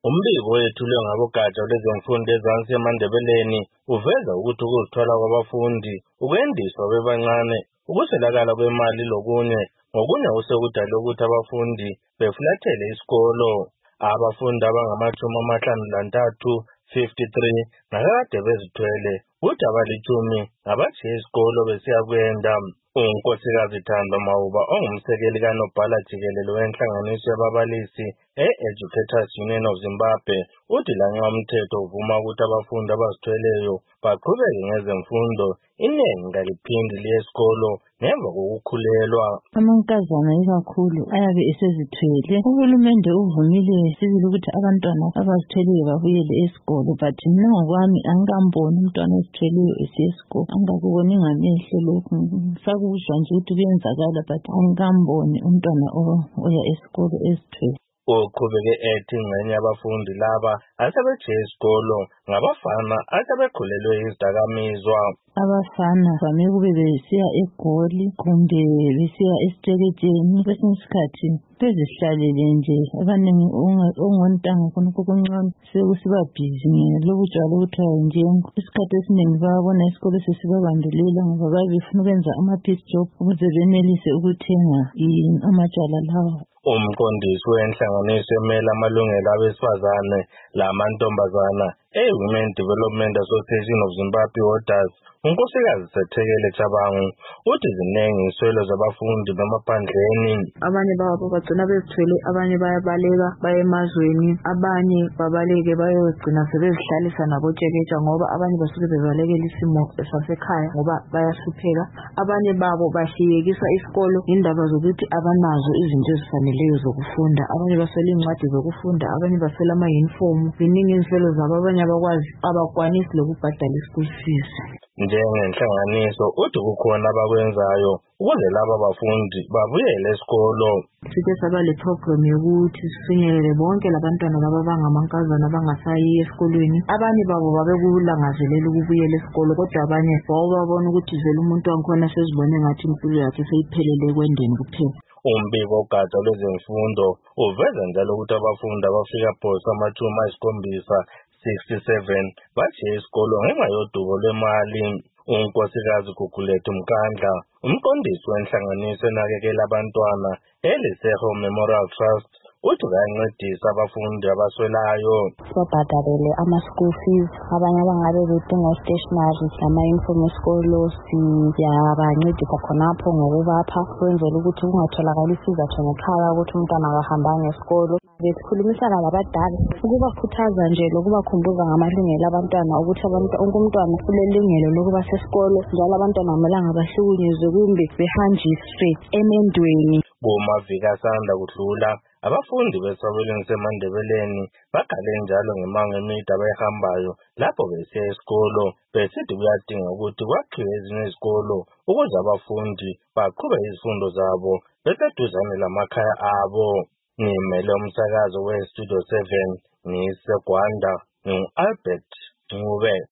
Umbiko wethulwe ngabogatsha lwezemfundo ezansi eMandebeleni uveza ukuthi ukuzithola kwabafundi, ukwendiswa bebancane, ukuswelakala kwemali lokunye osekudale ukuthi abafundi befulathele isikolo. Abafundi abangama-53 ngakade bezithwele, kuthi abalitshumi ngabatshiya isikolo besiya kwenda. uNkosikazi Thando Mauba ongumsekeli kaNobhala Jikelele wenhlanganiso yababalisi e-Educators Union of Zimbabwe uthi lanxa umthetho uvuma ukuthi abafundi abazithweleyo baqhubeke ngezemfundo, iningi kaliphindi liye esikolo ngemva kokukhulelwa. Amankazana ikakhulu ayabe esezithwele. Uhulumende uvumile sibili ukuthi abantwana abazithweleyo babuyele esikolo, but mina ngokwami angikamboni umntwana ozithweleyo esiya esikolo. Angakuboni ngamehlo lokhu, sakuzwa nje ukuthi kuyenzakala, but angikamboni umntwana oya esikolo ezithwele. Uqhubeke ethi ingxenye yabafundi laba asebejiye isikolo ngabafana asebekhulelwe izidakamizwa. Abafana vame kube besiya eGoli kumbe besiya esiteketsheni, kwesinye isikhathi bezihlalele nje. Abaningi ongontanga khonokho kuncane sekusiba bhizi ngelobutshwala obuthiwa yinjengo. Isikhathi esiningi bayabona isikolo sesibabandulela ngoba babe befuna ukwenza ama-piece job ukuze benelise ukuthenga amatshwala lawa. Umqondisi wenhlanganiso emela amalungelo abesifazane lamantombazana e-Women Development Association of Zimbabwe Orders, uNkosikazi Sethekele Chabangu uthi ziningi iziswelo zabafundi bemaphandleni. Abanye babo bagcina bezithwele, abanye bayabaleka baye emazweni, abanye babaleke bayogcina sebezihlalisa nabotsheketsha ngoba abanye basuke bebalekela isimo sasekhaya ngoba bayahlupheka. Abanye babo bahliyekisa isikolo indaba zokuthi abanazo izinto ezifaneleyo zokufunda. Abanye baswela incwadi zokufunda, abanye baswela ama-uniform. Ziningi iziswelo zabo, abanye abakwanisi lokubhadala i-school fees. Njengenhlanganiso uthi kukhona abakwenzayo ukuze laba bafundi babuyele esikolo. Sike saba le program yokuthi sifinyelele bonke labantwana laba abangamankazana abangasayi esikolweni. Abanye babo babekulangazelela ukubuyela esikolo, kodwa abanye babona ukuthi vele umuntu wangikhona sezibone ngathi impilo yakhe seyiphelele ekwendeni kuphela. Umbiko wogatsha lwezemfundo uveza njalo ukuthi abafundi abafika phose ama-67 bajiye isikolo ngenxa yodubo lwemali. uNkosikazi Gugulethu Mkandla, umqondisi wenhlanganiso enakekela abantwana eLiseho Memorial Trust, uthi bayancedisa abafundi abaswelayo. Sibabhadalele ama-school fees, abanye abangabe bedinga stationery lama-uniform esikolo siyabancedisa khonapho ngokubapha kwenzela ukuthi kungatholakali isizathu ngekhaya ukuthi umntwana akahambanga esikolo. Besikhulumisana labadala ukubakhuthaza nje lokubakhumbuza ngamalungelo abantwana ukuthi wonke umntwana ulelungelo lokuba sesikolo, njalo abantwana amelanga bahlukunyezwe kumbe behanjiswe emendweni. Kumaviki asanda kudlula, abafundi besabelweni seMandebeleni bagale njalo ngemango emide abayihambayo lapho besiya esikolo, besithi kuyadinga ukuthi kwakhiwe ezinye izikolo ukuze abafundi baqhube izifundo zabo beseduzane lamakhaya abo. Ngimele umsakazo we-Studio 7 ngiseGwanda, ngu-Albert Ncube.